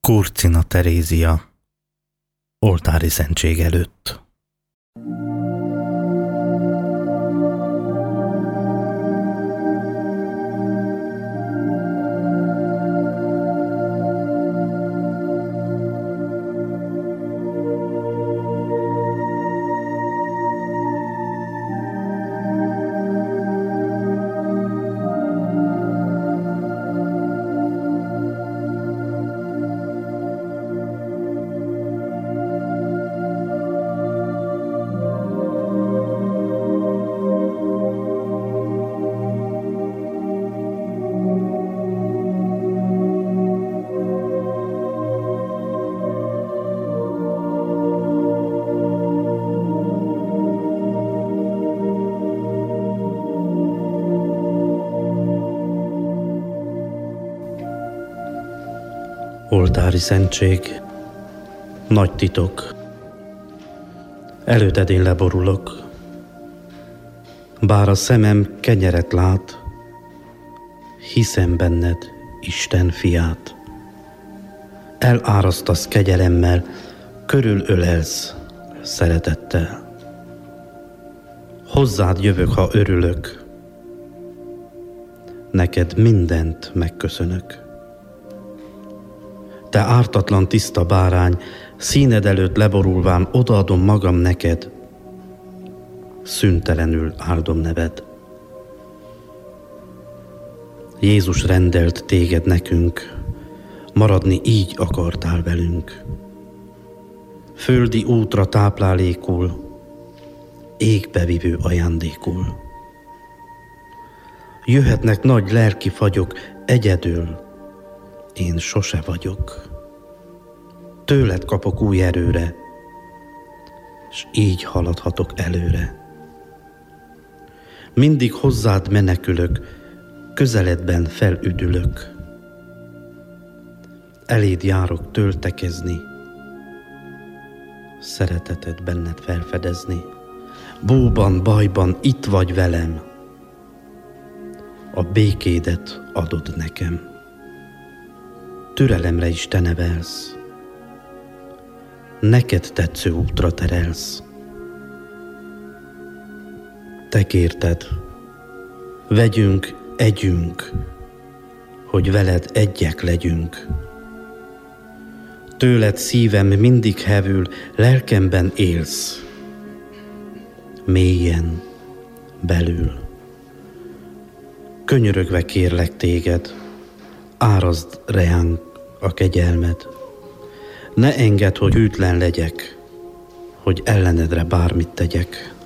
Kurcina Terézia oltári szentség előtt. Oltári szentség, nagy titok, előtted én leborulok, bár a szemem kenyeret lát, hiszem benned, Isten fiát. Elárasztasz kegyelemmel, körülölelsz szeretettel. Hozzád jövök, ha örülök, neked mindent megköszönök. Te ártatlan tiszta bárány, színed előtt leborulván odaadom magam neked, szüntelenül áldom neved. Jézus rendelt téged nekünk, maradni így akartál velünk. Földi útra táplálékul, égbe vivő ajándékul. Jöhetnek nagy lelki fagyok, egyedül én sose vagyok. Tőled kapok új erőre, s így haladhatok előre. Mindig hozzád menekülök, közeledben felüdülök. Eléd járok töltekezni, szereteted benned felfedezni. Búban, bajban itt vagy velem, a békédet adod nekem. Türelemre is te nevelsz, neked tetsző útra terelsz. Te kérted, vegyünk, együnk, hogy veled egyek legyünk. Tőled szívem mindig hevül, lelkemben élsz, mélyen belül. Könyörögve kérlek téged, árazd reánk a kegyelmed. Ne engedd, hogy hűtlen legyek, hogy ellenedre bármit tegyek.